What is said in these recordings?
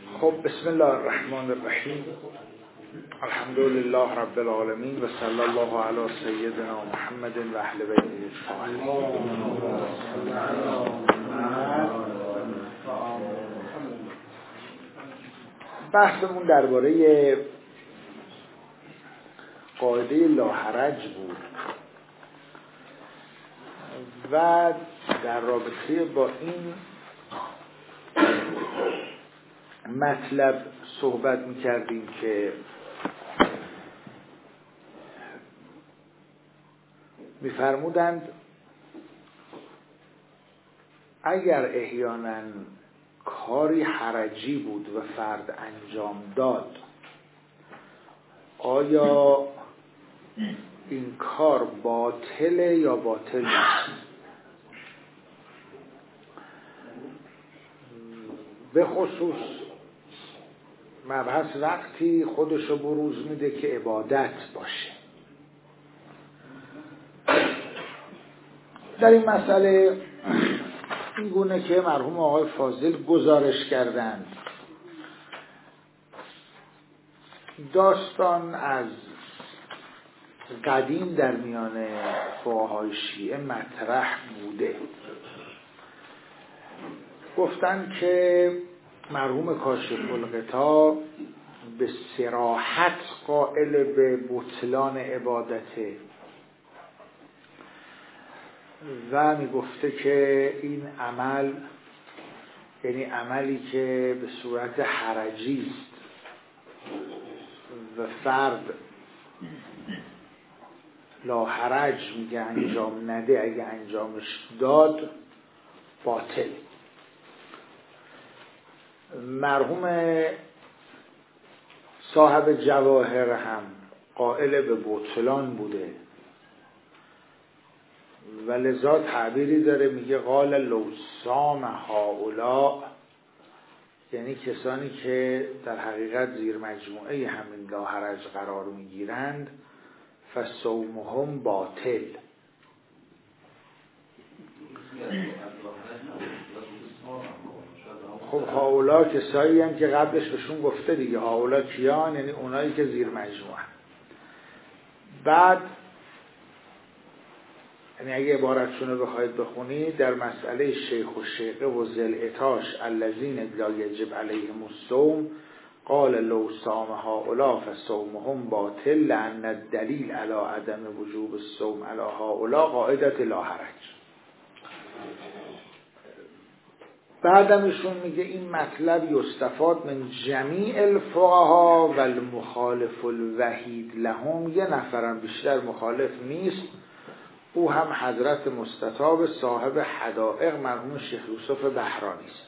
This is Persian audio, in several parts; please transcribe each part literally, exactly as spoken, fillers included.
خب بسم الله الرحمن الرحیم. الحمد لله رب العالمین و صلی الله علی سیدنا محمد و اهل بیته الطاهرین. بحثمون درباره قاعده لا حرج بود و در رابطه با این مطلب صحبت می‌کردیم که می‌فرمودند اگر احیانا کاری حرجی بود و فرد انجام داد، آیا این کار باطله یا باطل نیست؟ به خصوص مبحث وقتی خودشو بروز میده که عبادت باشه. در این مسئله این گونه که مرحوم آقای فاضل گزارش کردند، داستان از قدیم در میان فقهای شیعه مطرح بوده. گفتن که مرحوم کاشف الغطا به صراحت قائل به بطلان عبادته و می گفته که این عمل یعنی عملی که به صورت حرجی است و فرد لا حرج میگه انجام نده، اگه انجامش داد باطل. مرحوم صاحب جواهر هم قائل به بطلان بوده و لذا تعبیری داره، میگه قال لو صام هؤلاء، یعنی کسانی که در حقیقت زیر مجموعه همین لا حرج قرار میگیرند، فصومهم باطل. خب هؤلاء کسایی هم که قبلش بهشون گفته دیگه، هؤلاء کیان؟ یعنی اونایی که زیر مجموعه. بعد یعنی اگه عبارتشون رو بخواید بخونید، در مسئله شیخ و شیخه و ذلعتاش الذین لا یجب علیهم الصوم قال لو صام هؤلاء فصومهم باطل لأن الدلیل علی عدم وجوب الصوم علی هؤلاء قاعدة لا حرج. بعدم ایشون میگه این مطلب یستفاد من جمیع الفقها و المخالف الوحید لهم، یه نفرم بیشتر مخالف نیست، او هم حضرت مستطاب صاحب حدائق مرحوم شیخ یوسف بهرانی است.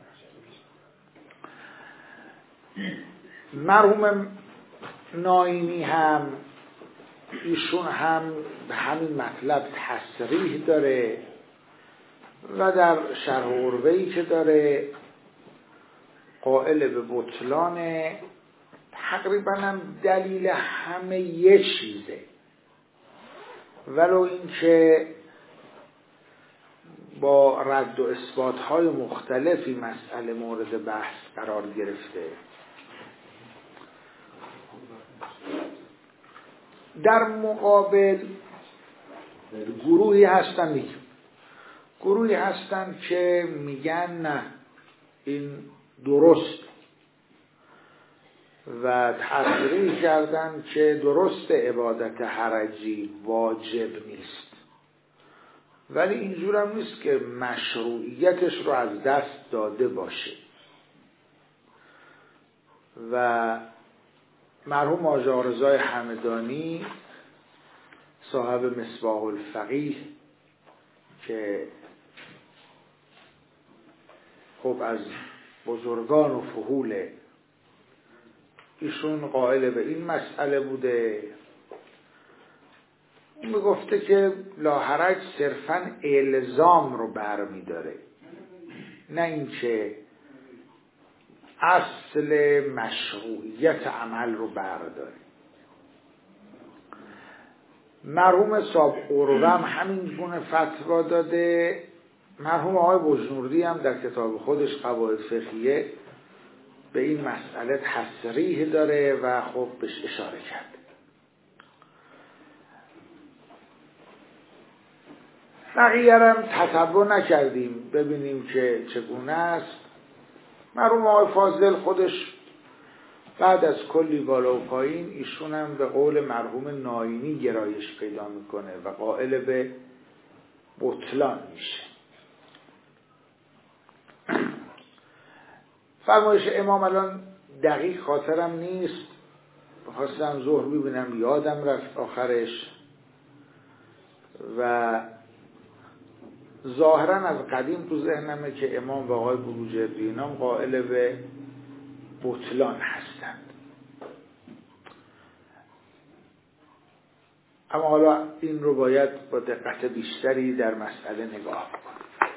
مرحوم ناینی هم ایشون هم به همین مطلب تصریح داره و در شرح عروه‌ای که داره قائل به بطلان. تقریبا هم دلیل همه یه چیزه، ولو این که با رد و اثبات های مختلفی مسئله مورد بحث قرار گرفته. در مقابل گروهی هستن دیگه گروهی هستن که میگن نه این درست و تصریح کردن که درست عبادت حرجی واجب نیست، ولی اینجور هم نیست که مشروعیتش رو از دست داده باشه. و مرحوم آقا رضای همدانی صاحب مصباح الفقیه که خب از بزرگان و فحول، ایشون قائل به این مسئله بوده. اون میگفته که لا حرج صرفاً الزام رو برمی داره، نه اینکه اصل مشروعیت عمل رو برداره. مرحوم صاحب قروه هم همین گونه فتوا داده. مرحوم آقای بجنوردی هم در کتاب خودش قواعد فقهیه به این مسئله تصریح داره و خب بهش اشاره کرد. بقیه هم تتبع نکردیم ببینیم که چگونه است. مرحوم آقای فاضل خودش بعد از کلی بالا و پایین ایشون هم به قول مرحوم ناینی گرایش پیدا میکنه و قائل به بطلان میشه. فرمایش امام الان دقیق خاطرم نیست، خواستم ظهر ببینم یادم رفت آخرش و ظاهرا از قدیم تو ذهنمه که امام و آقای بروجردی اینام قائل به بطلان هستند. اما حالا این رو باید با دقت بیشتری در مسئله نگاه کنیم.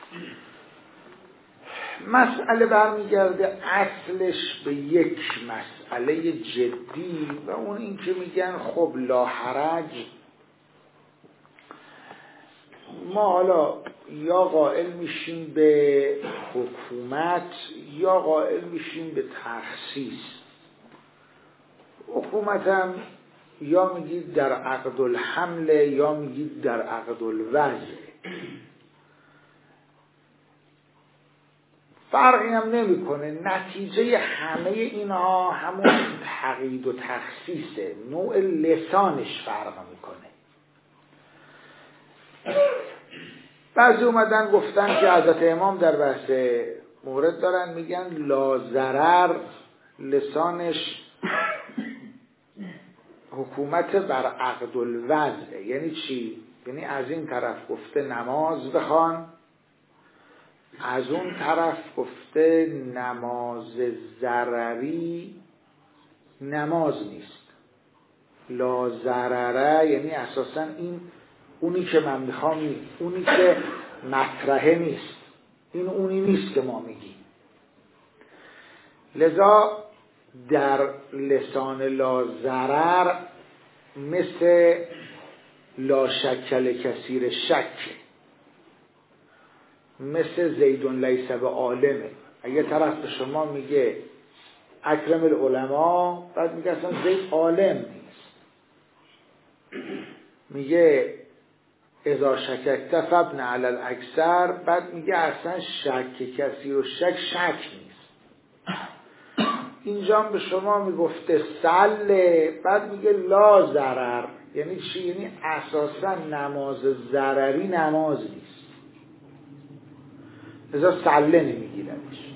مسئله برمیگرده اصلش به یک مسئله جدی و اون این که میگن خب لا حرج، ما حالا یا قائل میشیم به حکومت یا قائل میشیم به تخصیص. حکومت هم یا میگید در عقد الحمل یا میگید در عقد الوضع، فرقی هم نمیکنه. نتیجه همه اینها همون تقیید و تخصیصه، نوع لسانش فرق میکنه. بعضی اومدن گفتن که حضرت امام در بحث مورد دارن میگن لا ضرر، لسانش حکومت بر عقد الوضع. یعنی چی؟ یعنی از این طرف گفته نماز بخوان، از اون طرف گفته نماز ضرری نماز نیست. لا ضرره یعنی اساسا این اونی که من میخوام نیست، اونی که مطرحه نیست، این اونی نیست که ما میگیم. لذا در لسان لا ضرر مثل لا شکل کثیر شک، مثل زیدون لیس به عالمه. اگه طرف به شما میگه اکرم العلماء، بعد میگه اصلا زید عالم نیست. میگه اذا شککت فابن علی الاکثر، بعد میگه اصلا شک کثیر و شک شک نیست. اینجا به شما میگفته سله، بعد میگه لا ضرر. یعنی چی؟ یعنی اساسا نماز ضرری نماز نیست، لذا سله نمیگیردش.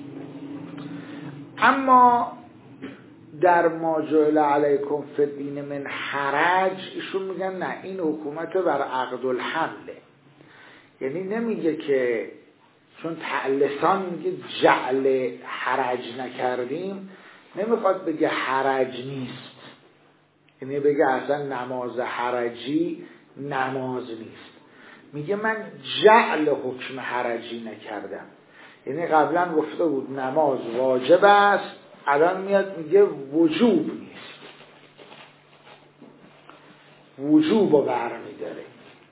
اما در ما جعل علیکم فی الدین من حرج، ایشون میگن نه، این حکومت بر عقد الحمله. یعنی نمیگه که چون لسان میگه جعل حرج نکردیم، نمیخواد بگه حرج نیست، یعنی بگه اصلا نماز حرجی نماز نیست. میگه من جعل حکم حرجی نکردم. یعنی قبلا گفته بود نماز واجب است، الان میاد میگه وجوب نیست، وجوب رو برمیداره.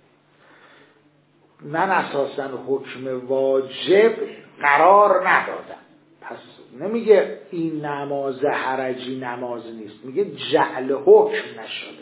من اساسا حکم واجب قرار ندادم، پس نمیگه این نماز حرجی نماز نیست، میگه جعل حکم نشده.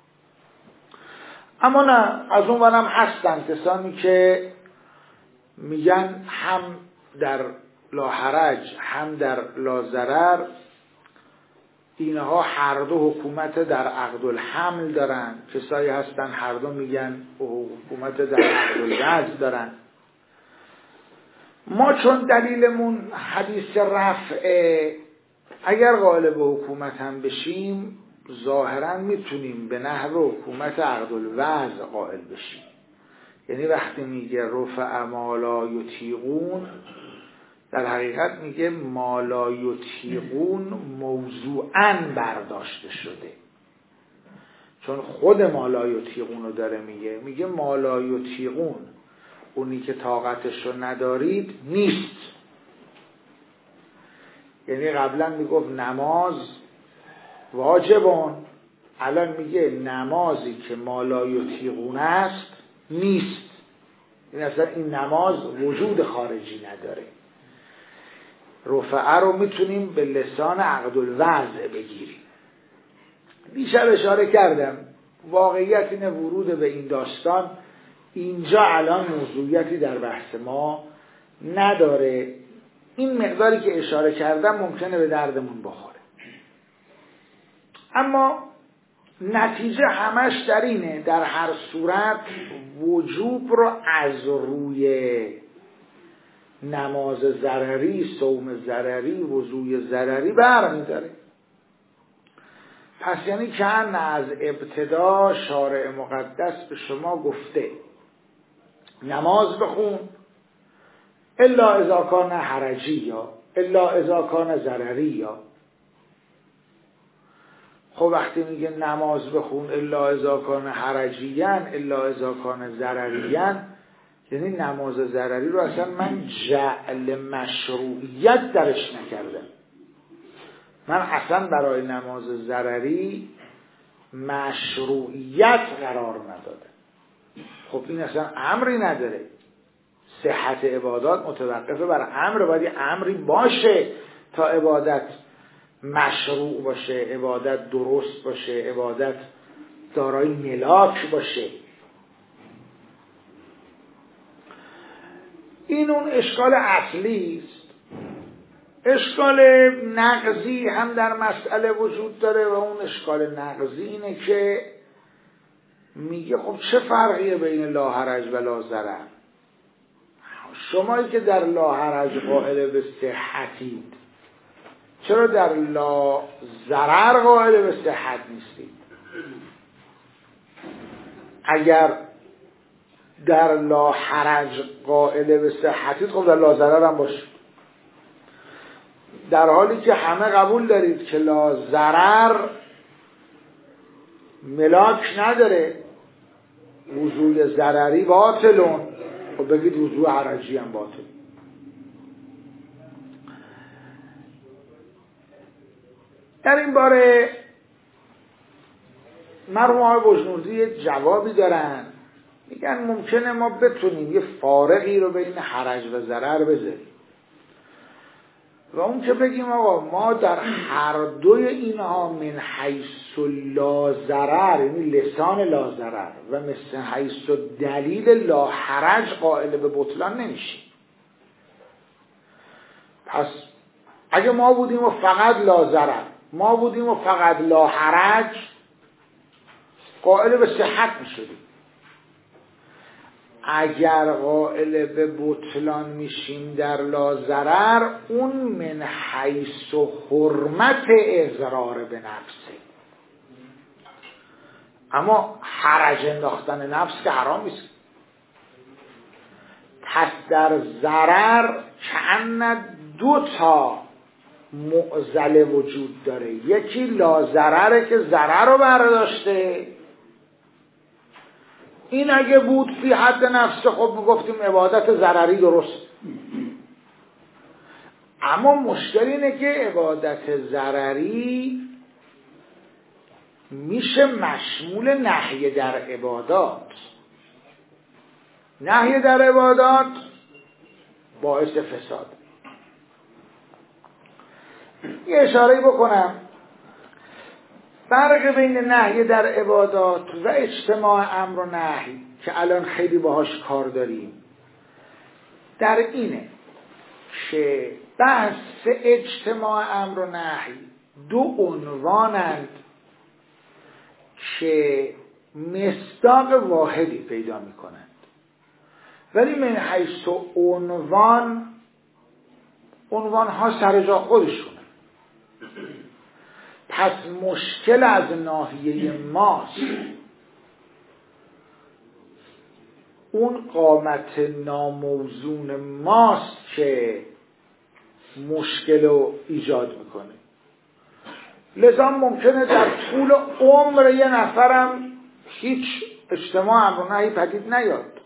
اما نه، از اون برم هستن کسانی که میگن هم در لا حرج هم در لا ضرر اینها هر دو حکومت در عقد الحمل دارن. کسایی هستن هر دو میگن حکومت در عقد الوضع دارن. ما چون دلیلمون حدیث رفعه، اگر قائل به حکومت هم بشیم ظاهرا میتونیم به نحو حکومت عقد الوضع قائل بشیم. یعنی وقتی میگه رفع ما لا یطیقون، در حقیقت میگه ما لا یطیقون موضوعاً برداشته شده، چون خود ما لا یطیقون رو داره میگه. میگه ما لا یطیقون، اونی که طاقتش رو ندارید نیست. یعنی قبلا میگفت نماز واجبون، الان میگه نمازی که ما لا یطیقون است نیست. این اصلا این نماز وجود خارجی نداره. رفعه رو میتونیم به لسان عقد الوضع بگیریم. دیشب اشاره کردم واقعیت اینه ورود به این داستان اینجا الان موضوعیتی در بحث ما نداره. این مقداری که اشاره کردم ممکنه به دردمون بخوره، اما نتیجه همش در اینه در هر صورت وجوب رو از روی نماز ضرری، صوم ضرری، وضوء ضرری برمی‌داره. پس یعنی که از ابتدا شارع مقدس به شما گفته نماز بخون الا اذا کان حرجی یا الا اذا کان ضرری یا. خب وقتی میگه نماز بخون الا اذا کان حرجیان الا اذا کان ضرریان، یعنی نماز ضرری رو اصلا من جعل مشروعیت درش نکردم. من اصلا برای نماز ضرری مشروعیت قرار ندادم. خب این اصلا امری نداره. صحت عبادات متوقفه بر امر، باید امری باشه تا عبادت مشروع باشه، عبادت درست باشه، عبادت دارای ملاک باشه. این اون اشکال اصلی است. اشکال نقضی هم در مسئله وجود داره و اون اشکال نقضی اینه که میگه خب چه فرقیه بین لا حرج و لا ضرر؟ شمایی که در لا حرج قائل به صحتید چرا در لا ضرر قائل به صحت نیستید؟ اگر در لا حرج قائل به صحتید خب در لا ضرر هم باشید. در حالی که همه قبول دارید که لا ضرر ملاک نداره، وضوء ضرری باطلون، خب بگید وضوء حرجی هم باطل. در این باره مرحوم آقای بجنوردی جوابی دارن، میگن ممکنه ما بتونیم یه فارقی رو بین حرج و ضرر بذاریم و اون که بگیم آقا ما در هر دوی اینها من حیث لا ضرر، یعنی لسان لا ضرر، و مثل حیث دلیل لا حرج قائل به بطلان نمیشیم. پس اگه ما بودیم و فقط لا ضرر، ما بودیم و فقط لا حرج، قائل به صحت میشدیم. اگر قائل به بطلان میشیم در لا ضرر، اون من حیث و حرمت اضرار به نفسه. اما حرج انداختن نفس که حرام نیست. پس در ضرر کأن دو تا معضله وجود داره. یکی لا ضرره که ضرر رو برداشته، این اگه بود فی حد نفس خب میگفتیم عبادت ضرری درست. اما مشکل اینه که عبادت ضرری میشه مشمول نهی در عبادات. نهی در عبادات باعث فساد. یه اشاره بکنم، فرق بین نهی در عبادات و اجتماع امر و نهی که الان خیلی باهاش کار داریم در اینه که بحث اجتماع امر و نهی دو عنوانند که مصداق واحدی پیدا می کنند، ولی من حیث عنوان عنوان ها سر جا خودشونه. پس مشکل از ناحیه ماست، اون قامت ناموزون ماست که مشکل رو ایجاد میکنه. لذا ممکنه در طول عمر یه نفرم هیچ اجتماع امر و نهی پدید نیاد.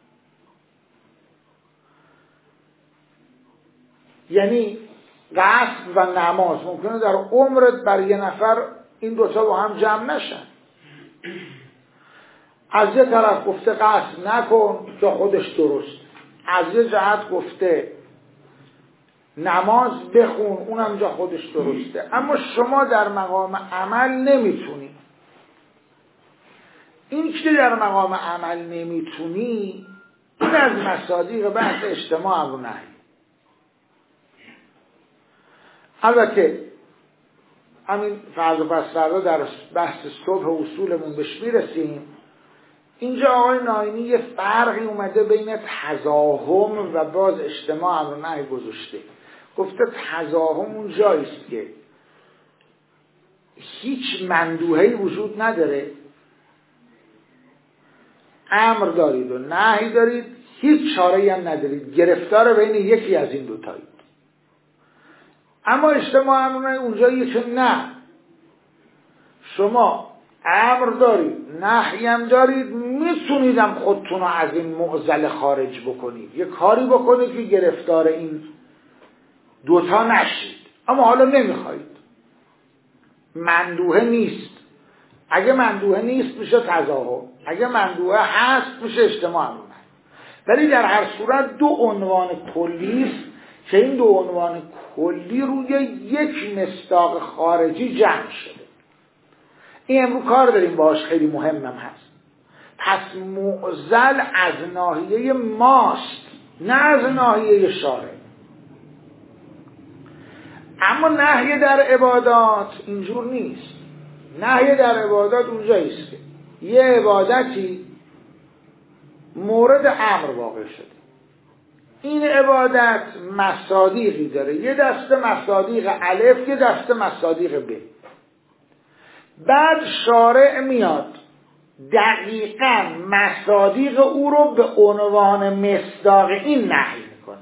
یعنی قصد و نماز ممکنه در عمرت برای یه نفر این دوتا با هم جمع نشن. از یه طرف گفته قصد نکن که خودش درست، از یه جهت گفته نماز بخون، اونم جا خودش درسته، اما شما در مقام عمل نمیتونی. این که در مقام عمل نمیتونی، این از مصادیق بحث اجتماع امر و نهی. البته همین فرض و پس فردا در بحث صبح و اصولمون بهش میرسیم. اینجا آقای ناینی یه فرقی اومده بین تزاحم و باز اجتماع امر و نهی گذاشته. گفته تزاحم اون جاییست که هیچ مندوحه‌ای وجود نداره، امر دارید و نهی دارید، هیچ چاره‌ای هم ندارید، گرفتار بین یکی از این دو تایید. اما اجتماع امر و نهی اونجاییه که نه، شما امر دارید، نهی هم دارید، میتونیدم خودتون رو از این معضل خارج بکنید، یه کاری بکنید که گرفتار این دوتا نشید، اما حالا نمیخواید. مندوحه نیست. اگه مندوحه نیست میشه تزاحم، اگه مندوحه هست میشه اجتماع امر و نهی. ولی در هر صورت دو عنوان کلی است که این دو عنوان کلی روی یک مصداق خارجی جمع شده. این امروز کار داریم باش، خیلی مهمم هست. پس معضل از ناحیه ماست، نه از ناحیه شارع. اما نهی در عبادات اینجور نیست. نهی در عبادات اونجاییست که یه عبادتی مورد امر واقع شده، این عبادت مصادیقی داره، یه دسته مصادیق الف، یه دسته مصادیق ب. بعد شارع میاد دقیقاً مصادیق او رو به عنوان مصداق این نهی میکنه،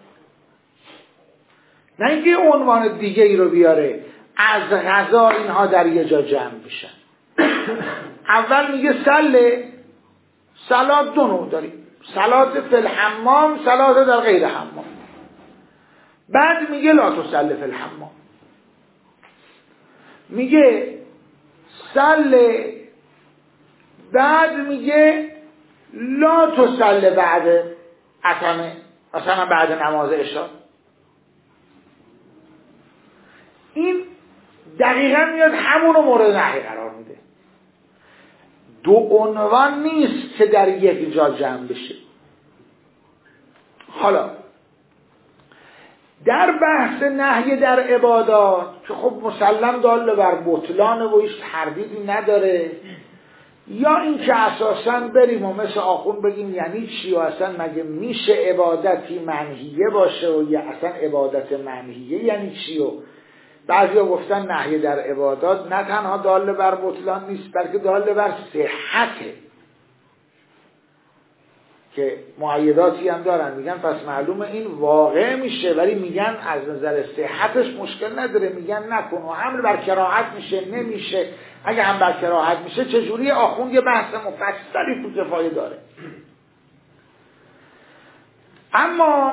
نه اینکه عنوان دیگه ای رو بیاره. از غذا اینها در یه جا جمع میشن. اول میگه سله، صلات دو نوع داریم، صلات فی الحمام، صلات در غیر حمام. بعد میگه لا تصلی فی الحمام، میگه سله، بعد میگه لا تصلی بعد عتمه، مثلا بعد نماز عشاء. این دقیقا میاد همونو مورد نهی قرار میده. دو عنوان نیست که در یک جا جمع بشه. حالا در بحث نهی در عبادات که خب مسلم دال بر بطلان و هیچ تردیدی نداره، یا این که اساساً بریم و مثل آخون بگیم یعنی چی و اصلا مگه میشه عبادتی منهیه باشه و یا اصلا عبادت منهیه یعنی چی. و بعضی ها گفتن نهی در عبادات نه تنها دال بر بطلان نیست بلکه دال بر صحته، که معیداتی هم دارن، میگن پس معلومه این واقع میشه، ولی میگن از نظر صحتش مشکل نداره، میگن نکن و حمل بر کراهت میشه نمیشه. اگه هم بر کراهت میشه چجوری؟ آخوند یه بحث مفصلی تو کفایه داره. اما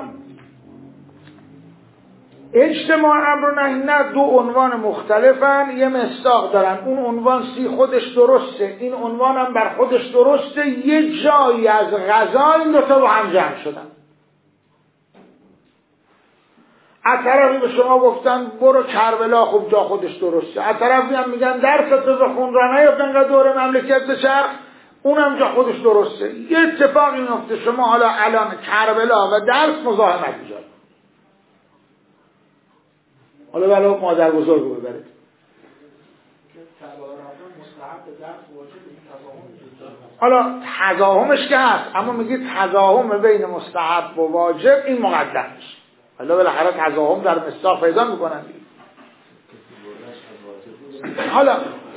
اجتماع امر و نهی نه، دو عنوان مختلفن، یه مصداق دارن. اون عنوان سی خودش درسته، این عنوان هم بر خودش درسته، یه جایی از غذا این دوتا با هم جمع شدن. از طرفی به شما گفتن برو کربلا، خب جا خودش درسته. از طرفی هم میگن درست تو بخون را نیفتن که دور مملکت بچرخ، اونم جا خودش درسته. یه اتفاقی میفته، شما حالا الان کربلا و درس مزاحمت ایجاد، حالا بلا مادر بزرگ رو ببرید. حالا تزاحمش که هست، اما میگه تزاحم بین مستحب و واجب این مقدم میشه. حالا بالاخره تزاحم در مصداق پیدا میکنن. حالا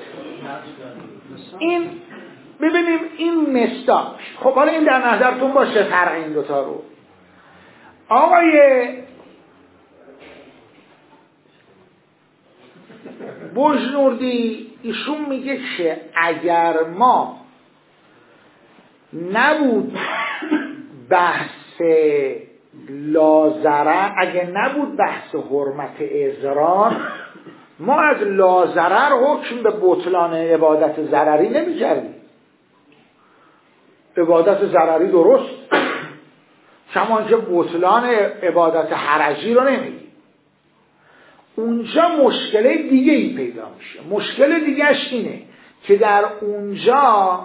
این ببینیم این مصداق. خب حالا این در نظرتون باشه فرق این دوتا رو. آقای بوجنوردی ایشون میگه که اگر ما نبود بحث لازرر، اگه نبود بحث حرمت اضرار، ما از لازرر حکم به بطلان عبادت ضرری نمی کردیم. عبادت ضرری درست، کمان که بطلان عبادت حرجی رو نمیگیم. اونجا مشکل دیگه ای پیدا میشه. مشکل دیگهش اینه که در اونجا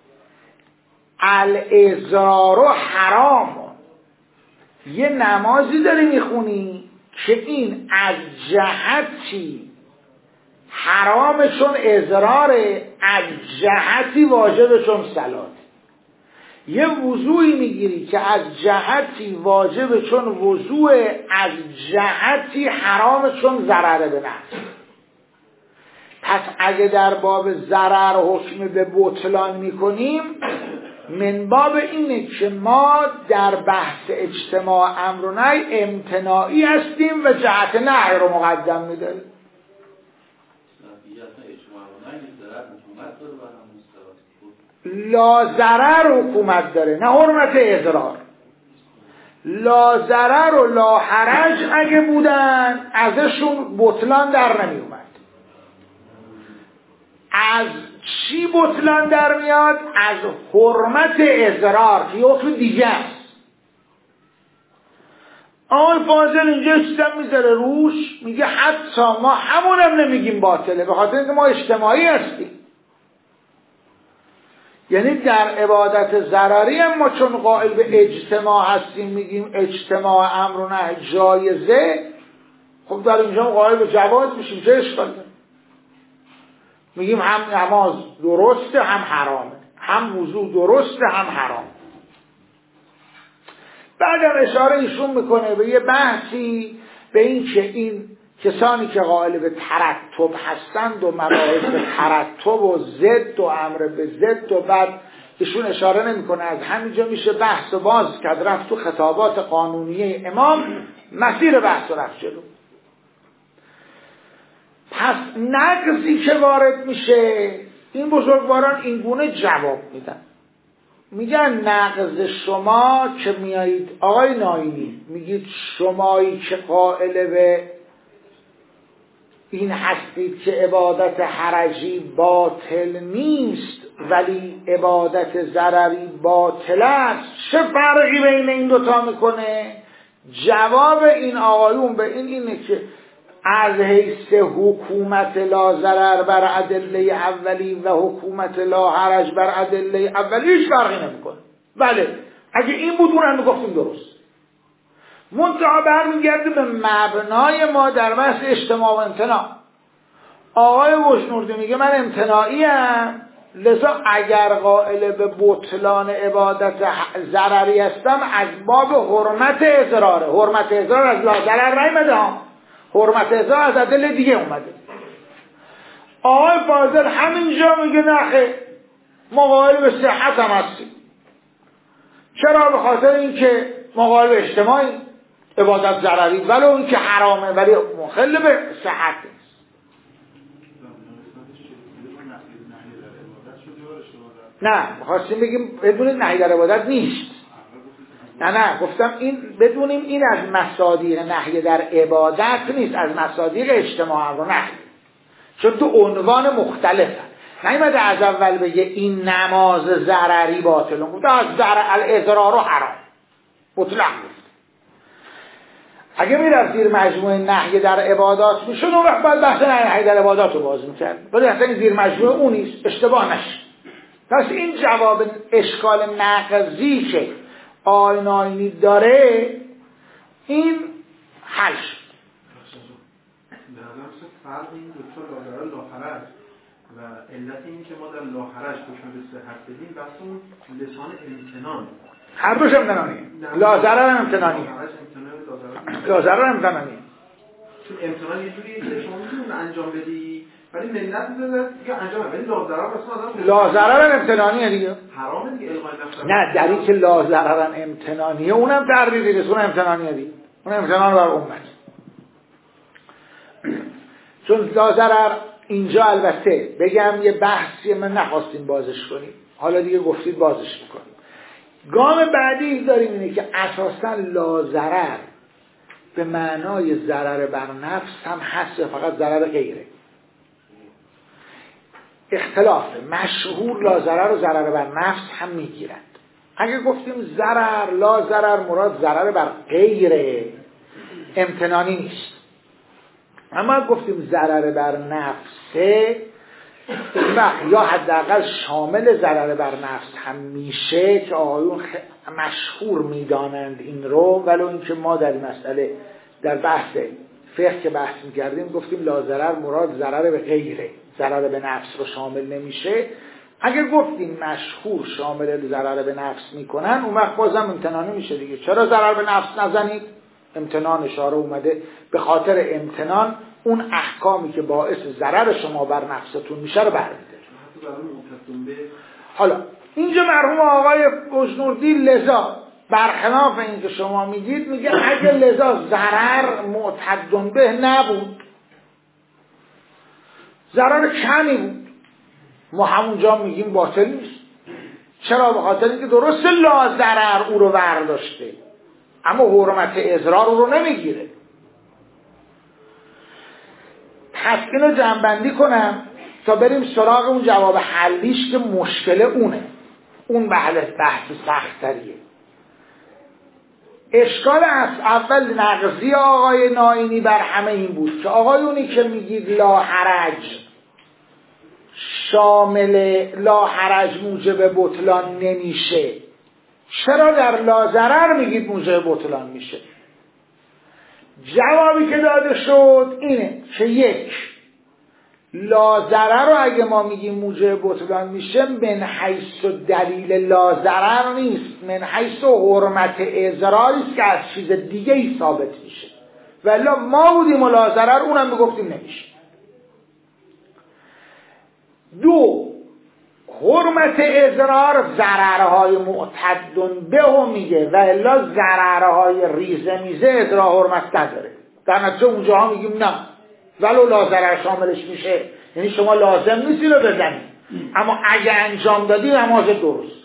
الازرار حرام، یه نمازی داری میخونی که این از جهتی حرام چون ازراره، از جهتی واجب چون صلات. یه وضوعی میگیری که از جهتی واجب چون وضوع، از جهتی حرام چون ضرر به نفس. پس اگه در باب ضرر حکم به بطلان میکنیم، من باب اینه که ما در بحث اجتماع امر و نهی امتناعی هستیم و جهت نهی رو مقدم میداریم. لا ضرر حکومت داره، نه حرمت اضرار. لا ضرر و لا حرج اگه بودن ازشون بطلان در نمی اومد. از چی بطلان در میاد؟ از حرمت اضرار که حکم دیگه است. آقای فاضل اینجا چیزم میذاره روش، میگه حتی ما همونم نمیگیم باطله، به خاطر اینکه ما اجتماعی هستیم. یعنی در عبادت ضرری هم ما چون قائل به اجتماع هستیم میگیم اجتماع امر و نهی جایزه، خب در اینجا قائل به جواز میشیم، چه اشکال داره؟ میگیم هم نماز درسته هم حرامه، هم وضو درسته هم حرام. بعدم اشاره ایشون میکنه به یه بحثی به این که این کسانی که قائل به ترتب هستند و مباحث ترتب و ضد و امر به ضد و بعد ایشون اشاره نمیکنه، از همینجا میشه بحث و باز کرد رفت تو خطابات قانونی امام، مسیر بحث رفت جلو. پس نقضی که وارد میشه، این بزرگواران این گونه جواب میدن، میگن نقض شما که میایید آقای ناینی میگید شمایی که قائل به این هستید که عبادت حرجی باطل نیست ولی عبادت ضرری باطل است، چه فرقی بین این دوتا میکنه؟ جواب این آقایون به این اینه که از حیث حکومت لا ضرر بر ادله اولی و حکومت لا حرج بر ادله اولی هیچ فرقی نمیکنه. بله اگه این بود اونم میگفتیم درست. منتها برمیگرده به مبنای ما در بحث اجتماع و امتناع. آقای وشنوردی میگه من امتناعی ام، لذا اگر قائل به بطلان عبادت ضرری هستم از باب حرمت اضراره. حرمت اضرار از لا ضرر نیامده ها، حرمت اضرار از ادله دیگه اومده. آقای فاضل همینجا میگه نخه ما قائل به صحت هم هستیم. چرا؟ به خاطر اینکه ما قائل به اجتماعی عبادت ضرری ولو این که حرامه ولی مخل به صحت نیست. نه خواستیم بگیم بدون نهی در عبادت نیست. نه نه گفتم این بدونیم این از مصادیق نهی در عبادت نیست، از مصادیق اجتماع و نهی، چون تو عنوان مختلفه. نیامده از اول بگه این نماز ضرری باطل، گفته از ضرر الاضرار و حرام مطلق گفت. اگه میرفت زیر مجموعه نهی در عبادات میشد اون وقت باید بحث نهی در عبادات رو باز میکرد، ولی اصلا این زیر مجموعه اون نیست، اشتباه نشه. پس این جواب اشکال نقضی که آیناینی داره این حل شد. به نظرم فرق این دو تا لازره لاحرج و علت این که ما در لاحرج حکم به صحت بدیم بس اون لسان امتنان، هر دوش امتنانیه. لازره هم امتنانیه، لازره هم امتنانیه. چون امتنان یه جوریه که شما میتونید انجام بدی ولی ملت میذاره دیگه انجام بده. ولی لازره مثلا لازره هم امتنانیه دیگه، حرامه دیگه الغای نفس. نه در این که لازره هم امتنانیه اونم تردیدی نیست، اون امتنانیه دیگه، اون امتنان بر امت. چون لازره اینجا البته بگم یه بحثی من نخواستیم بازش کنیم، حالا دیگه گفتید بازش میکنیم. گام بعدی داریم اینه که اساساً لازرر به معنای ضرر بر نفس هم هست، فقط ضرر غیره. اختلافه، مشهور لازرر و ضرر بر نفس هم میگیرند. اگه گفتیم ضرر لا ضرر مراد ضرر بر غیره، امتنانی نیست. اما گفتیم ضرر بر نفسه یا حداقل شامل ضرر بر نفس هم میشه که آقایون مشهور میدانند این رو، ولو اینکه ما در این مسئله در بحث فقه که بحث میکردیم گفتیم لا ضرر مراد ضرر به غیره، ضرر به نفس رو شامل نمیشه. اگر گفتیم مشهور شامل ضرر به نفس میکنن اون وقت بازم امتنانی میشه دیگه. چرا ضرر به نفس نزنید؟ امتنان اشاره اومده به خاطر امتنان اون احکامی که باعث ضرر شما بر نفستون میشه رو برمی‌داره. حالا اینجا مرحوم آقای بجنوردی لذا برخلاف این که شما میگید میگه اگه لذا ضرر معتد به نبود، ضرر کمی بود، ما همونجا میگیم باطل نیست. چرا؟ به خاطر اینکه درست لا ضرر او رو برداشته اما حرمت اضرار او رو نمیگیره. پس اینو جمع‌بندی کنم تا بریم سراغ اون جواب حلیش که مشکل اونه، اون بحث بحث سخت‌تریه. اشکال از اول نقضی آقای نائینی بر همه این بود که آقایونی که میگید لا حرج شامل لا حرج موجب بطلان نمیشه، چرا در لا ضرر میگید موجب بطلان میشه؟ جوابی که داده شد اینه که یک، لا ضرر رو اگه ما میگیم موجب بطلان میشه من حیث دلیل لا ضرر نیست، من حیث حرمت اضراری است که از چیز دیگه ای ثابت میشه. ولی ما بودیم و لا ضرر اونم میگفتیم نمیشه. دو، حرمت اضرار ضررهای معتد به میگه و الا ضررهای ریزه میزه اضرار حرمت نداره. در نتیجه اونجاها میگیم نه ولو لا ضرر شاملش میشه، یعنی شما لازم نیستی رو بزنید اما اگه انجام دادی نماز درست.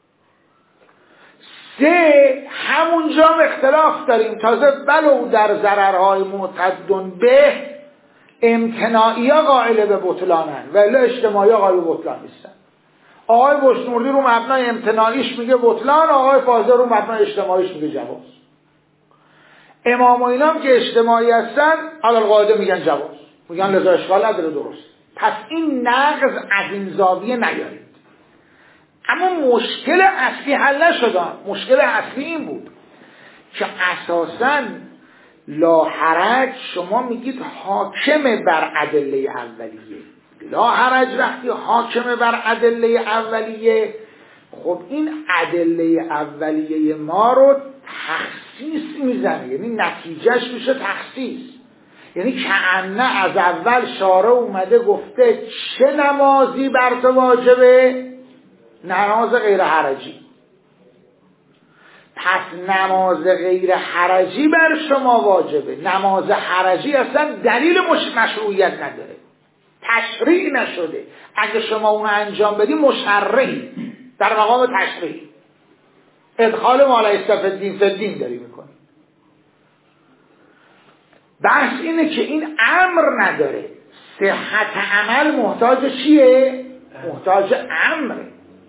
سه، همونجا اختلاف داریم تازه ولو در ضررهای معتد به امتناعی ها قائل به بطلانن ولی اجتماعی ها قائل به بطلان نیستن. آقای بجنوردی رو مبنای امتناعیش میگه بطلان، آقای فاضل رو مبنای اجتماعیش میگه جواز. امام و اینام که اجتماعی هستن علال قاعده میگن جواز، میگن لذا اشکال نداره درست. پس این نقض از این زاویه نیارید. اما مشکل اصلی حل نشد. مشکل اصلی این بود که اساساً لا حرج شما میگید حاکم بر ادله اولیه. لا حرج وقتی حاکم بر ادله اولیه، خب این ادله اولیه ما رو تخصیص میزنه، یعنی نتیجهش میشه تخصیص. یعنی کأنه از اول شارع اومده گفته چه نمازی بر تو واجبه؟ نماز غیر حرجی. پس نماز غیر حرجی بر شما واجبه. نماز حرجی اصلا دلیل مش... مشروعیت نداره، تشریع نشده. اگه شما اون انجام بدی مشرعی، در مقام تشریع، ادخال ما لیس فی الدین فی الدین داری میکنی. بحث اینه که این امر نداره. صحت عمل محتاج چیه؟ محتاج امره.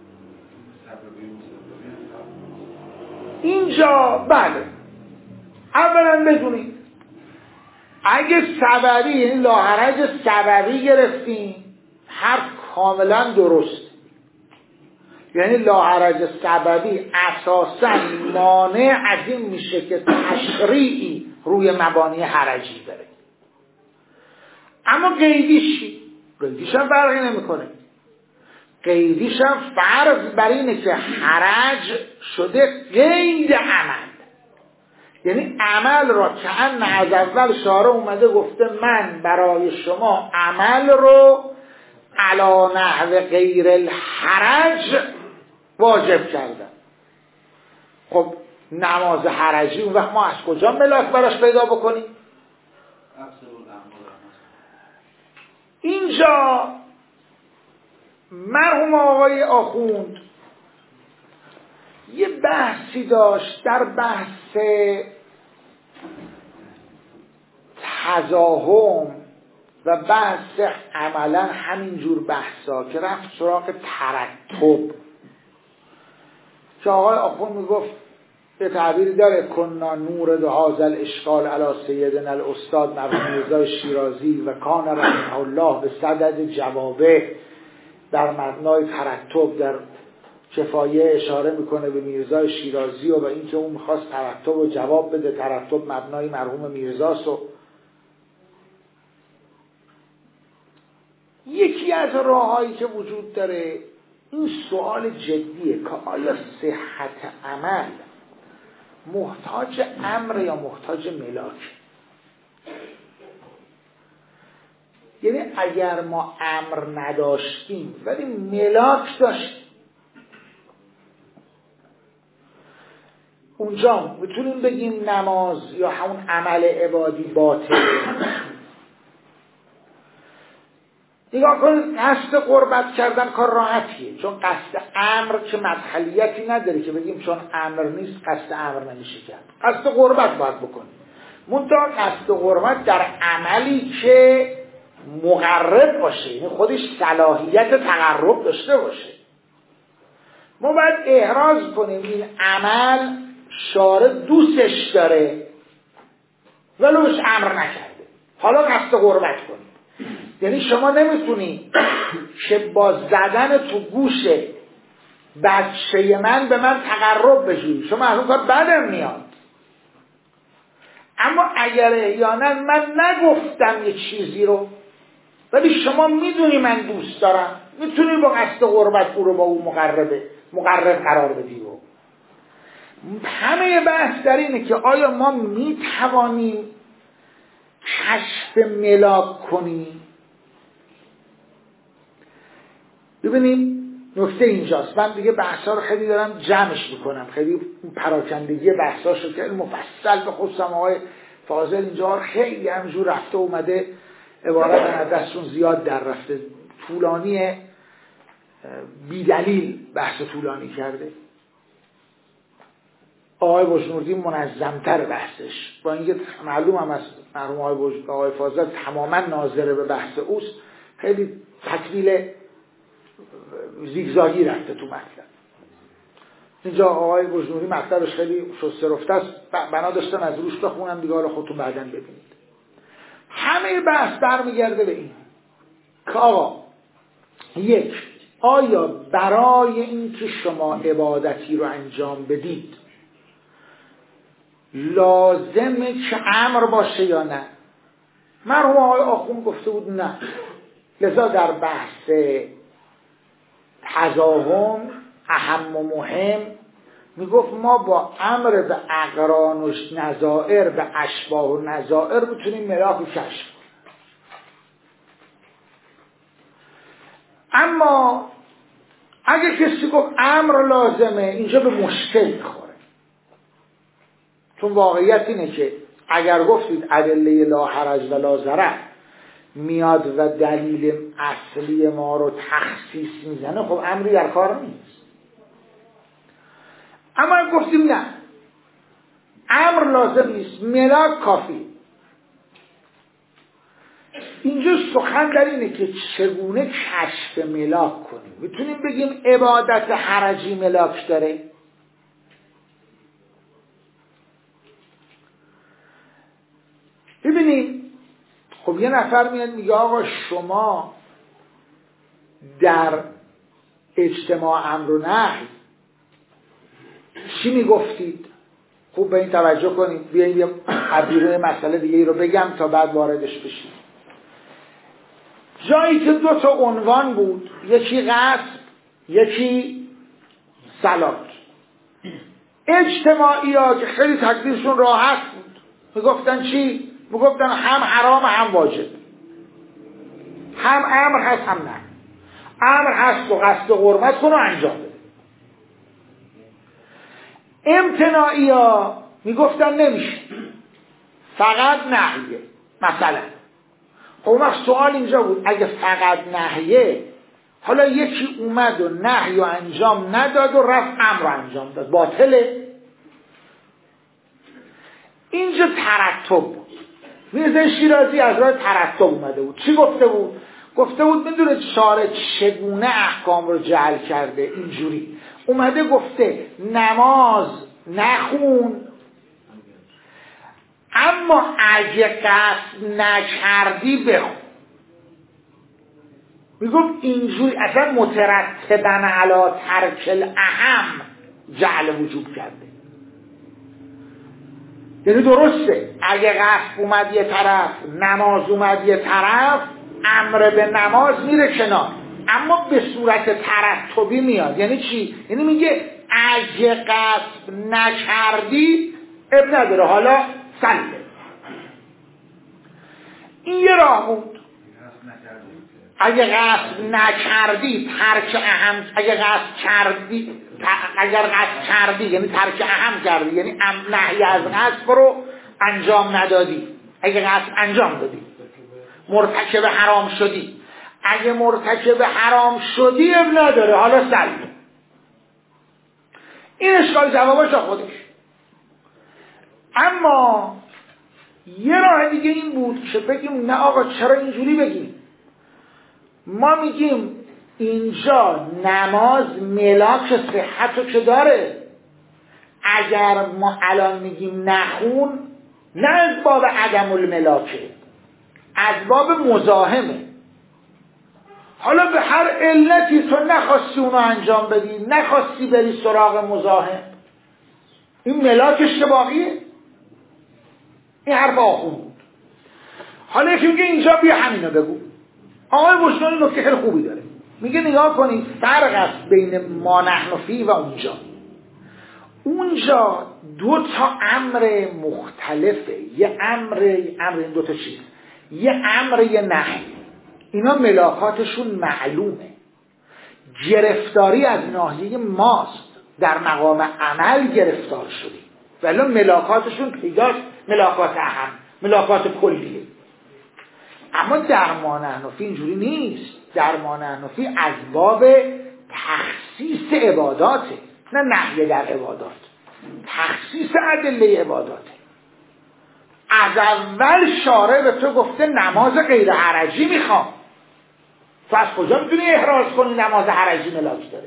اینجا بله اولا بدونید اگه سببی، یعنی لاحرج سببی گرفتیم حرف کاملا درست، یعنی لاحرج سببی اساسا مانع از این میشه که تشریعی روی مبانی حرجی بره. اما قیدیش چی؟ قیدیش هم فرقی نمیکنه. قیدیش هم فرض بر اینه که حرج شده قید عمل، یعنی عمل را که ان از اول شارع اومده گفته من برای شما عمل رو علا نحو غیر الحرج واجب کردم. خب نماز حرجی اون وقت ما از کجا ملاک براش پیدا بکنیم؟ اینجا مرحوم آقای آخوند یه بحثی داشت در بحث تزاحم و بحث عملا همینجور بحثا که رفت سراغ ترتب، که آقای آخوند میگفت یه تعبیری داره کنا نور دو هازل اشکال علی سیدنا الاستاد مرحوم میرزا شیرازی و کان رحمه الله به صدد جوابه در مبنای ترتب در کفایه اشاره میکنه به میرزا شیرازی و به اینکه اون میخواست ترتب و جواب بده، ترتب مبنای مرحوم میرزاست. و یکی از راههایی که وجود داره این سوال جدیه که آیا صحت عمل محتاج امر یا محتاج ملاک؟ یعنی اگر ما امر نداشتیم ولی ملاک داشتیم، اونجا میتونیم بگیم نماز یا همون عمل عبادی باطل. نگاه کنید، قصد قربت کردن کار راحتیه، چون قصد امر که مدخلیتی نداره که بگیم چون امر نیست قصد امر نمیشه کرد. قصد قربت باید بکنیم، منتها قصد قربت در عملی که مقرب باشه، یعنی خودش صلاحیت تقرب داشته باشه. ما باید احراز کنیم این عمل شارع دوستش داره ولوش امر نکرده، حالا قصد قربت کنیم. یعنی شما نمیتونی که با زدن تو گوش بچه من به من تقرب بشی، شما از اون کار بدم میاد. اما اگر احیانا من نگفتم یه چیزی رو ولی شما میدونی من دوست دارم، میتونی با قصد قربت او رو با او مقربه مقرب قرار بدی. و همه بحث در اینه که آیا ما میتوانیم کشف ملاک کنیم؟ ببینیم نکته اینجاست. من دیگه بحثا رو خیلی دارم جمعش میکنم، خیلی پراکندگی بحثاشو که مفصل به خصوص آقای فاضل اینجا خیلی همجور رفته اومده، عبارت از دستون زیاد در رفته، طولانی بی دلیل بحث طولانی کرده. آقای بجنوردی منظمتر بحثش، با اینکه معلوم هم از مرحوم آقای, آقای فاضل تماما ناظر به بحث اوست، خیلی تکمیل زیگزاگی رفته تو مطلب. اینجا آقای بجنوردی مطلبش خیلی شسته رفته است، بنا داشتم از روش بخونم دیگه، حالا خودتون بعداً ببینید. همه بحث برمیگرده به این که آقا یک، آیا برای اینکه شما عبادتی رو انجام بدید لازمه که امر باشه یا نه؟ مرحوم آقای آخوند گفته بود نه. لذا در بحث تزاحم اهم و مهم میگفت ما با امر به اقران و نظائر به اشباه و نظائر میتونیم ملاک و کشف. اما اگه کسی گفت امر لازمه، اینجا به مشکل میخوره، چون واقعیت اینه که اگر گفتید ادله لا حرج و لا ضرر میاد و دلیل اصلی ما رو تخصیص میزنه، خب امری در کار نیست. اما اگر گفتیم نه امر لازم نیست، ملاک کافی، اینجا سخن در اینه که چگونه کشف ملاک کنیم. میتونیم بگیم عبادت حرجی ملاک داره؟ ببینید، خب یه نفر میاد میگه آقا شما در اجتماع امر و نهی چی میگفتید؟ خوب به این توجه کنید. بیایید یه عبیره مسئله دیگه رو بگم تا بعد واردش بشید. جایی که دو تا عنوان بود، یکی غصب یکی صلات، اجتماعی ها که خیلی تکلیفشون راحت بود میگفتن چی؟ میگفتن هم حرام هم واجب، هم امر هست هم نه. امر هست و قصد قربت کن و انجام بده. امتناعی ها میگفتن نمیشه، فقط نهیه. مثلا خب وقت سوال اینجا بود اگه فقط نهیه، حالا یکی اومد و نهی و انجام نداد و رفت امر رو انجام داد، باطله؟ اینجا ترتب بود. میرزا شیرازی از راه ترتب اومده بود. چی گفته بود؟ گفته بود میدونه شارع چگونه احکام رو جعل کرده. اینجوری اومده گفته نماز نخون، اما اگه قصد نکردی بخون. میگم اینجوری اصلا مترتباً علی ترک الاهم جعل وجوب کرده. یعنی درسته اگه قصد اومد یه طرف، نماز اومد یه طرف، امر به نماز میره کنار، اما به صورت ترتبی میاد. یعنی چی؟ یعنی میگه اگه قصد نکردی اب نداره، حالا سلبه. این یه راه بود. اگه قصد نکردی ترک اهم، اگه قصد کردی اگر قصد کردی یعنی ترک اهم کردی، یعنی نهی از قصد رو انجام ندادی. اگه قصد انجام دادی مرتکب حرام شدی، اگه مرتکب حرام شدی اب نداره، حالا سلب. این اشکال جوابش خودش. اما یه راه دیگه این بود که بگیم نه آقا چرا اینجوری بگیم؟ ما میگیم اینجا نماز ملاک صحتو که داره. اگر ما الان میگیم نخون، نه از باب عدم الملاکه، از باب مزاحمه. حالا به هر علتی تو نخواستی اونو انجام بدی، نخواستی بری سراغ مزاحم، این ملاکش که باقیه. این حرف آخون بود. حالا یکی میگه اینجا بیا همینو بگو. آقای بوشنانی نکته خیلی خوبی داره، میگه نگاه کنید فرق است بین ما نحن فی و اونجا. اونجا دو تا امر مختلفه. یه امر، امر این دو تا چیز، یه امر یه نهی. اینا ملاکاتشون معلومه. گرفتاری از ناحیه ماست، در مقام عمل گرفتار شدی، ولی ملاکاتشون پیداست، ملاکات اهم، ملاکات کلیه. اما در ما نحن فی اینجوری نیست. در ما نحن فی از باب تخصیص عباداته، نه نحیه در عبادات، تخصیص ادله عباداته. از اول شارع به تو گفته نماز غیر حرجی میخوام. تو از کجا میتونی احراز کنی نماز حرجی ملاک داره؟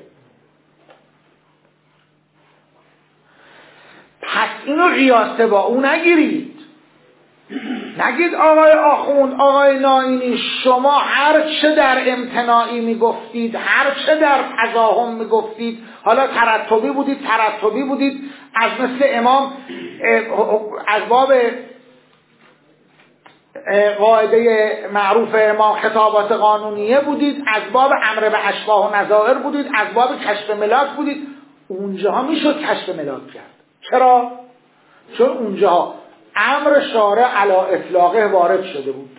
پس اینو قیاسه با اون نگیرید. نگید آقای آخوند، آقای نائینی، شما هر چه در امتناعی میگفتید، هر چه در تزاحم میگفتید، حالا ترتبی بودید ترتبی بودید از مثل امام از باب قاعده معروف ما خطابات قانونیه بودید، از باب امر به اشباه و نظائر بودید، از باب کشف ملاک بودید. اونجاها میشد کشف ملاک کرد. چرا؟ چون اونجاها امر شارع علی اطلاقه وارد شده بود.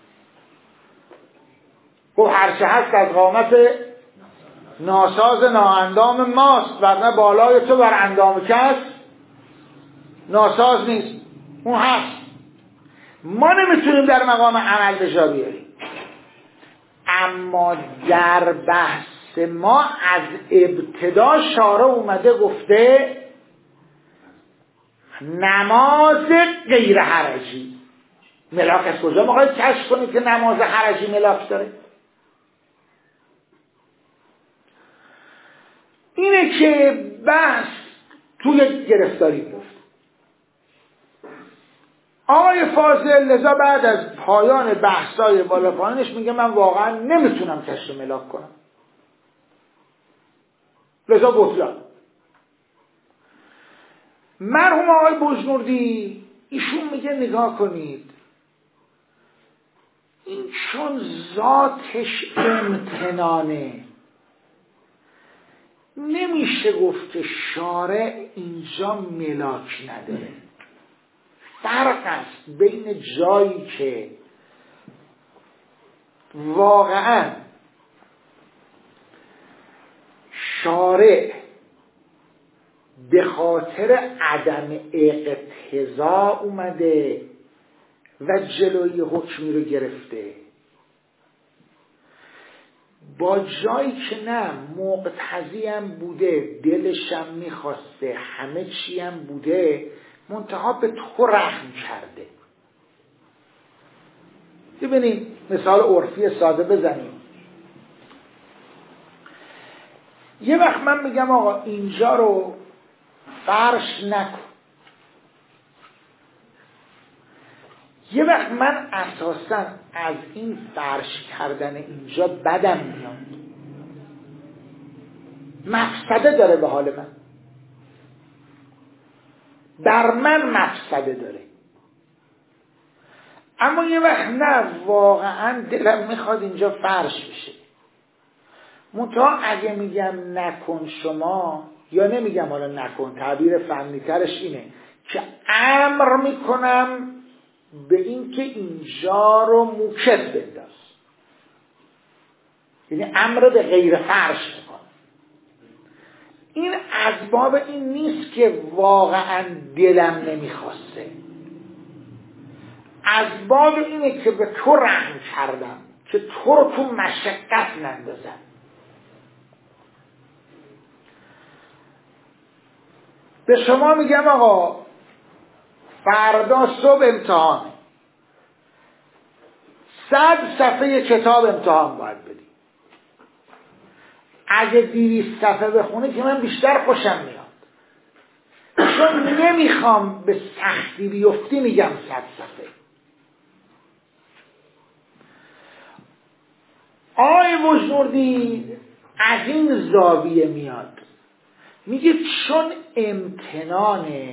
گفت هرچه هست از قامت ناساز نااندام ماست، ورنه بالای تو بر اندام کس ناساز نیست. اون هست، ما نمیتونیم در مقام عمل به جا بیاریم. اما در بحث ما از ابتدا شارع اومده گفته نماز غیر حرجی. ملاک از کجا میخواید کشف کنید که نماز حرجی ملاک داره؟ اینه که بحث توی گرفتاری گفت. آقای فاضل لذا بعد از پایان بحثای بالا پایینش میگه من واقعا نمیتونم کشف ملاک کنم، لذا بطلان. مرحوم آقای بزرگی ایشون میگه نگاه کنید، این چون ذاتش امتنانه نمیشه گفت که شارع اینجا ملاک نداره. فرق است بین جایی که واقعا شارع به خاطر عدم اقتضا اومده و جلوی حکمی رو گرفته، با جایی که نه مقتضی هم بوده، دلشم میخواسته، همه چی هم بوده، منتها به تو رحم کرده. ببینیم مثال عرفی ساده بزنیم. یه وقت من میگم آقا اینجا رو فرش نکن. یه وقت من اساساً از این فرش کردن اینجا بدم میاد، مفسده داره به حال من، در من مفسده داره. اما یه وقت نه، واقعا دلم میخواد اینجا فرش بشه. منتها اگه میگم نکن شما، یا نمیگم حالا نکن، تعبیر فنی ترش اینه که امر میکنم به این که اینجا رو موکت بنداز، یعنی امر به غیر فرش میکنم. این از باب این نیست که واقعا دلم نمیخواسته، از باب اینه که به تو رحم کردم که تو رو تو مشقت نندازم. به شما میگم آقا فردا صبح امتحانه، صد صفحه کتاب امتحان باید بدی. اگه دویست صفحه بخونه که من بیشتر خوشم میاد، چون نمیخوام به سختی بیفتی. میگم صد صفحه. آقای وجنوردی از این زاویه میاد، میگه چون امتنانه،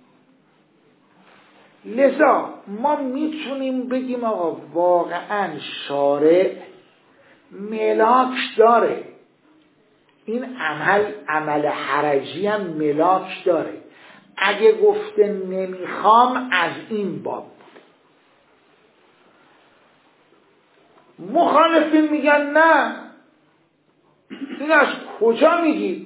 لذا ما میتونیم بگیم آقا واقعا شارع ملاک داره، این عمل عمل حرجی هم ملاک داره. اگه گفته نمیخوام از این باب بود. مخالفین میگن نه، این از کجا میگید؟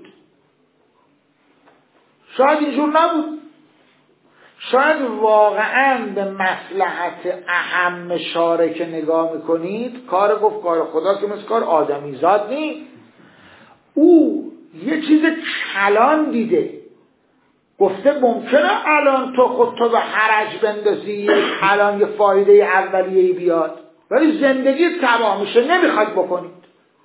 شاید اینجور نبود، شاید واقعا به مصلحت اهم شارع که نگاه میکنید، کار گفت کار خدا که مثل کار آدمی زاد نیست. او یه چیز کلان دیده، گفته ممکنه الان تو خود تو به حرج بندازی، الان یه فایده اولیه‌ای بیاد، ولی زندگی تباه میشه، نمیخواد بکنید.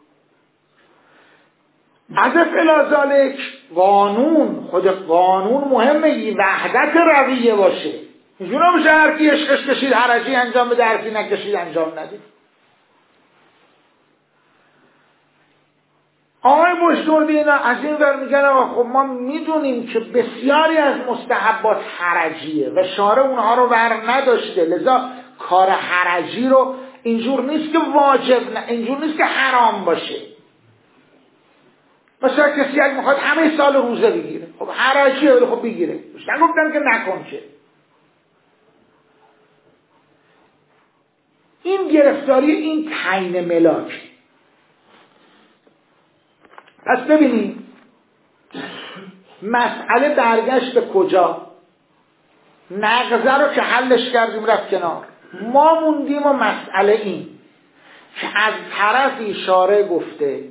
از فلازالک قانون، خود قانون مهمه، وحدت رویه باشه. اینجور نمیشه هر کی عشقش کشید حرجی انجام بده، هر کی نکشید انجام نده. آقای وجنوردی اینا از این ور میگن آقا خب ما میدونیم که بسیاری از مستحبات حرجیه و شارع اونها رو ور نداشته، لذا کار حرجی رو اینجور نیست که واجب نه، اینجور نیست که حرام باشه. مثلا کسی اگه میخواد همه سال روزه بگیره، خب حرجیه ولی خب بگیره، نگفتن که نکن که. این گرفتاری این تعیین ملاک. پس ببینیم مسئله برگشت به کجا؟ نقضه رو که حلش کردیم رفت کنار، ما موندیم و مسئله این که از طرفی شارع گفته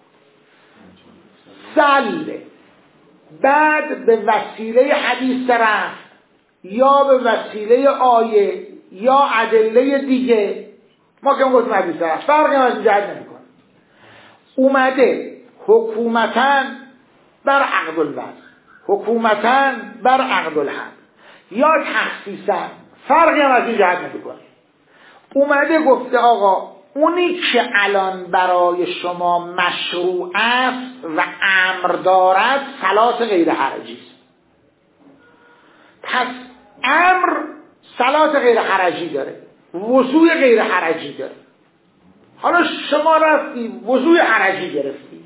سله، بعد به وسیله حدیث رفت یا به وسیله آیه یا ادله دیگه، ما که گفتیم حدیث رفت فرقی از این جهت نمی کنه، اومده حکومتاً بر عقد الوضع، حکومتاً بر عقد الحد، یا تخصیصاً فرقی هم از این جهت نمی کنه، اومده گفته آقا اونی که الان برای شما مشروع است و امر دارد صلات غیر حرجی است. پس امر صلات غیر حرجی داره، وضوء غیر حرجی داره. حالا شما رفتی وضوء حرجی گرفتی.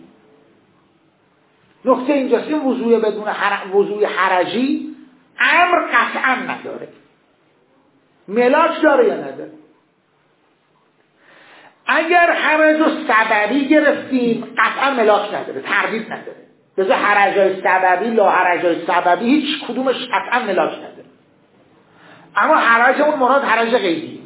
نکته اینجاست این وضوء بدون حر... وضوء حرجی امر قطعا نداره، ملاک داره یا نداره. اگر حرج و سببی گرفتیم قطعا ملاک نداره، تردید نداره. بذار حرجای سببی لا حرجای سببی هیچ کدومش قطعا ملاک نداره. اما حرج اون مراد حرج غیبی.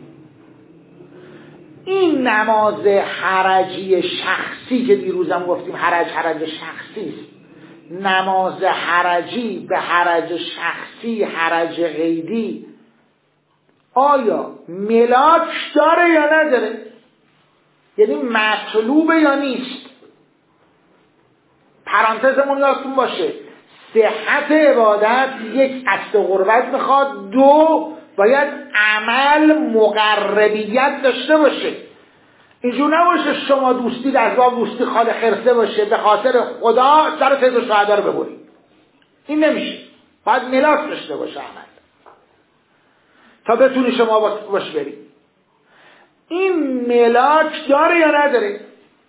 این نماز حرجی شخصی که دیروزم گفتیم حرج حرج شخصی است، نماز حرجی به حرج شخصی حرج غیبی آیا ملاک داره یا نداره؟ یعنی مطلوبه یا نیست؟ پرانتزمون یادتون باشه صحت عبادت یک قصد قربت میخواد، دو باید عمل مقربیت داشته باشه. اینجور نباشه شما دوستی در باب دوستی خال خرسه باشه به خاطر خدا سر فیض و شهدا رو ببرید، این نمیشه. باید ملاک داشته باشه عمل تا بتونی شما باش برید. این ملاک داره یا نداره؟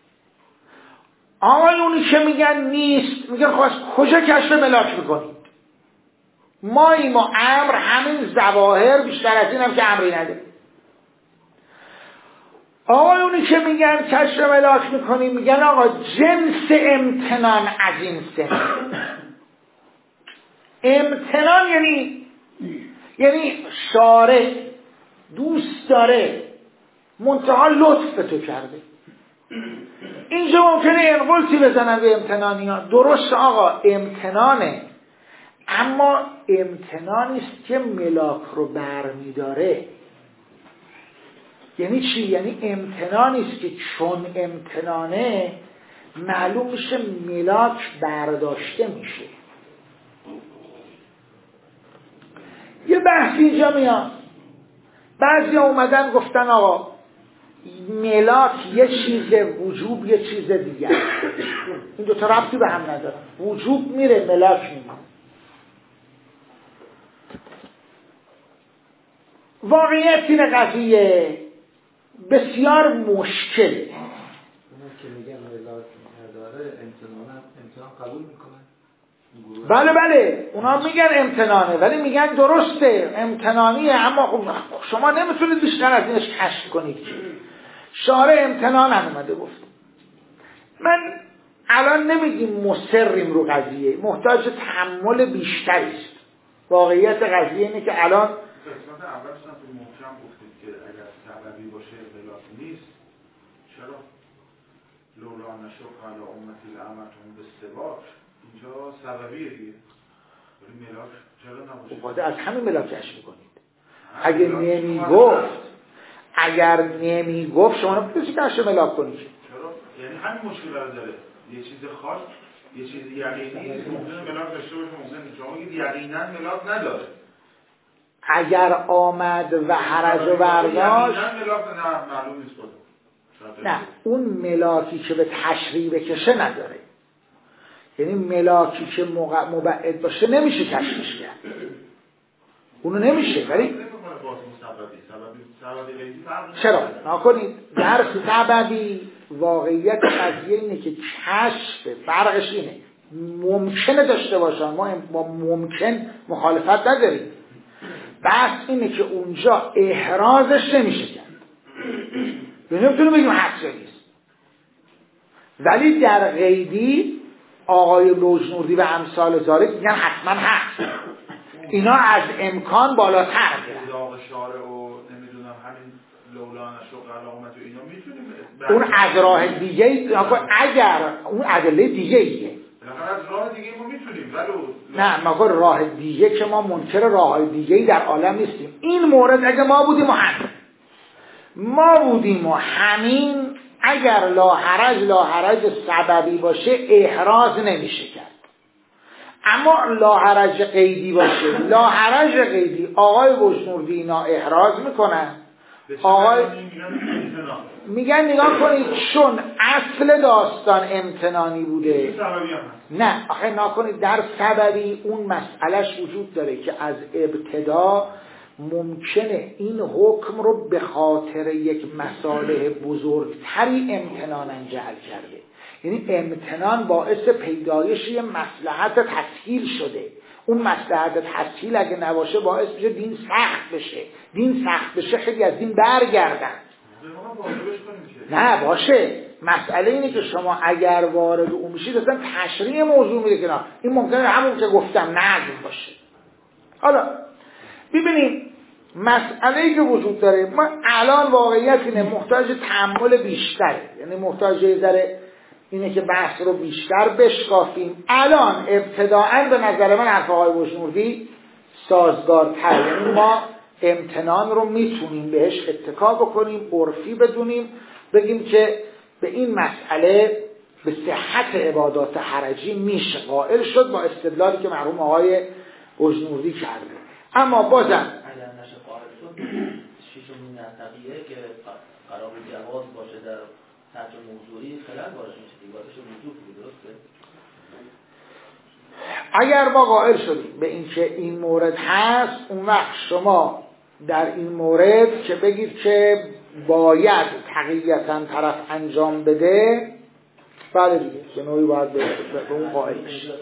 آقایونی که میگن نیست، میگن خواست کجا کشف ملاک میکنید؟ ما این ما امر همین ظواهر، بیشتر از این هم که امری نداره. آقایونی که میگن کشف ملاک میکنیم میگن آقا جنس امتنان از این سن. امتنان یعنی یعنی شارع دوست داره منتها لطف به تو کرده. اینجا ممکنه انقلتی بزنن به امتنانی ها. درست آقا امتنانه، اما امتنانیست که ملاک رو برمیداره. یعنی چی؟ یعنی امتنانیست که چون امتنانه معلوم میشه ملاک برداشته میشه. یه بحثی اینجا میاد، بعضی ها اومدن گفتن آقا ملاک یه چیز وجوب یه چیز دیگر، این دوتا ربطی به هم نداره. وجوب میره ملاک میره. واقعیت این قضیه بسیار مشکله. اون که میگن ملاک نداره امتنان امتنان قبول میکنن. بله بله اونا میگن امتنانه ولی میگن درسته امتنانیه، اما خب شما نمیتونید بیشتر از اینش کشف کنید. شارع امتنان هم اومده گفت. من الان نمیگیم مصریم رو قضیه، محتاج تحمل بیشتری است. واقعیت قضیه اینه که الان قسمت اولش هم تو محکم گفتید که اگر سببی باشه ملاک نیست، چرا لولا نشق علی امتی لعنتهم بالسواک، اینجا سببیه دیگه، ولی ملاک چرا نباشه؟ باید از همین ملاک کشف میکنید. اگر نمی گفت اگر نمی گفت شما نمیتونید کشف ملاک کنید. چرا؟ یعنی همین مشکل رو داره. یه چیز خاص، یه چیز یقینی ممکنه ملاک داشته باشه، ممکنه شما میگید یقینا ملاک نداره. اگر آمد و حرج و برداشت نه، اون ملاکی که به تشریع بکشه نداره. یعنی ملاکی که مبعد باشه نمیشه کشفش کرد، اونو نمیشه. ولی چرا؟ نکنید در سببی واقعیت قضیه اینه که کشف فرقش اینه، ممکنه داشته باشن، ما با ممکن مخالفت نداریم، بس اینه که اونجا احرازش نمیشه کرد. نمیتونیم بگیم حق نیست. ولی در قیدی آقای لوجنوردی و امثال ذالک میگن حتما حق. اینا از امکان بالاتر میرن. داغ شارع و نمیدونم همین لولا نشق علی امتی اینا میتونیم اون از راه دیگه اگر اون ادله دیگه ایه از راه دیگه ما میتونیم ولو نه ما راه دیگه که ما منکر راه دیگه در عالم نیستیم. این مورد اگه ما بودیم و همین ما بودیم و همین اگر لا حرج لا حرج سببی باشه احراز نمیشه کرد. اما لا حرج قیدی باشه، لا حرج قیدی آقای گشنوردی اینا احراز میکنن. آقای میگن نگاه کنید چون اصل داستان امتنانی بوده. نه آخه نکنید در سببی اون مسئلهش وجود داره که از ابتدا ممکنه این حکم رو به خاطر یک مصالح بزرگتری امتنانا جعل کرده. یعنی امتنان باعث پیدایش یه مصلحت تسهیل شده. اون مصلحت تسهیل اگه نباشه باعث میشه دین سخت بشه. دین سخت بشه خیلی از دین برگردن. نه باشه، مسئله اینه که شما اگر وارد اون میشید اصلا تشریح موضوع میده که نه این ممکنه همون که گفتم نظم باشه. حالا ببینیم مسئله‌ای که وجود داره، ما الان واقعیت اینه محتاج تأمل بیشتره، یعنی محتاج یه ذره اینه که بحث رو بیشتر بشکافیم. الان ابتداعاً به نظر من حرف آقای گشنوردی سازگارتر، یعنی ما امتنان رو میتونیم بهش اتکا بکنیم، عرفی بدونیم، بگیم که به این مسئله به صحت عبادات حرجی میشه قائل شد با استدلالی که مرحوم آقای اجنوردی کرده. اما بازم اگر نشه قائل شد شیشمین تقیه که قرار جواز باشه در سطح موضوعی خلال وارد میشه دیگه واسه موضوع بود. درسته؟ اگر ما قائل شدیم به اینکه این مورد هست، اون وقت شما در این مورد که بگید که باید تقییتاً طرف انجام بده، بله دیگه به نوعی باید به اون قائل بشید.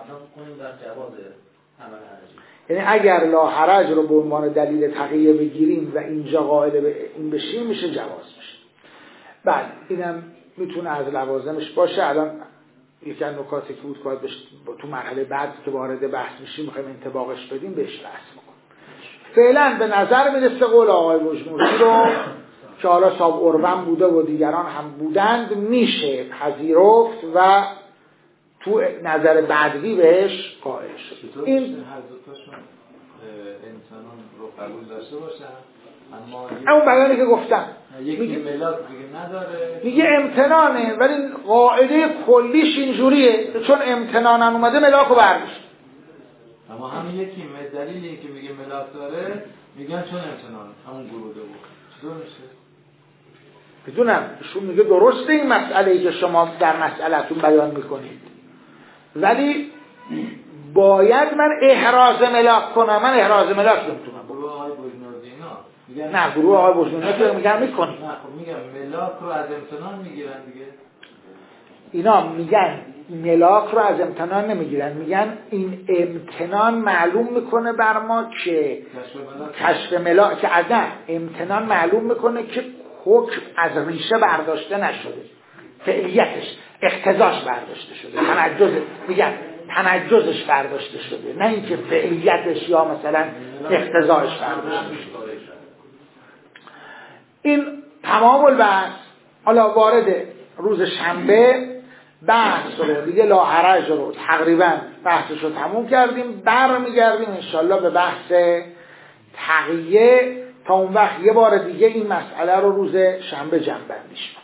یعنی اگر لا حرج رو به عنوان دلیل تقیه بگیریم و اینجا قائل به این بشیم میشه جواز میشه. بله اینم میتونه از لوازمش باشه. الان یکی از نکاتی که بود باید تو مرحله بعد که وارد بحث میشیم میخوایم انطباقش بدیم بهش بحث میکنیم. فعلا به نظر میرسه قول آقای بجنوردی رو که حالا صاحب اروم بوده و دیگران هم بودند میشه پذیرفت و تو نظر بعدی بهش قائل شد. این هر دو تاشون انسانان رو قبول داشته باشن، اما اون بیانی که گفتم یکی ملاک دیگه نداره، میگه امتنانه، ولی قاعده کلیش اینجوریه چون امتنانن اومده ملاک رو برداشت. اما همین یکی دلیلی که میگه ملاک داره میگن چون امتنان همون گروده بود. چطور میشه؟ بدونم ایشون میگه درسته این مسئله‌ای که شما در مسئله‌تون بیان میکنید، ولی باید من احراز ملاک کنم. من احراز ملاک نمیتونم. گروه آقای بجنوردی اینا نه گروه آقای بجنوردی که میگن میکنید. نه خب میگم ملاک رو از امتنان میگیرن دیگه. اینا میگن ملاک رو از امتنان نمیگیرن، میگن این امتنان معلوم میکنه بر ما که کشف ملاک که عدم امتنان معلوم میکنه که حکم از ریشه برداشته نشده، فعلیتش اقتضاش برداشته شده، تنجز میگن تنجزش برداشته شده، نه اینکه فعلیتش یا مثلا اقتضاش برداشته شده. این تمام البحث. حالا وارد روز شنبه بحث رو دیگه لا حرج رو تقریبا بحثش رو تموم کردیم، برمیگردیم انشالله به بحث تقیه. تا اون وقت یه بار دیگه این مسئله رو روز شنبه جمع بندیش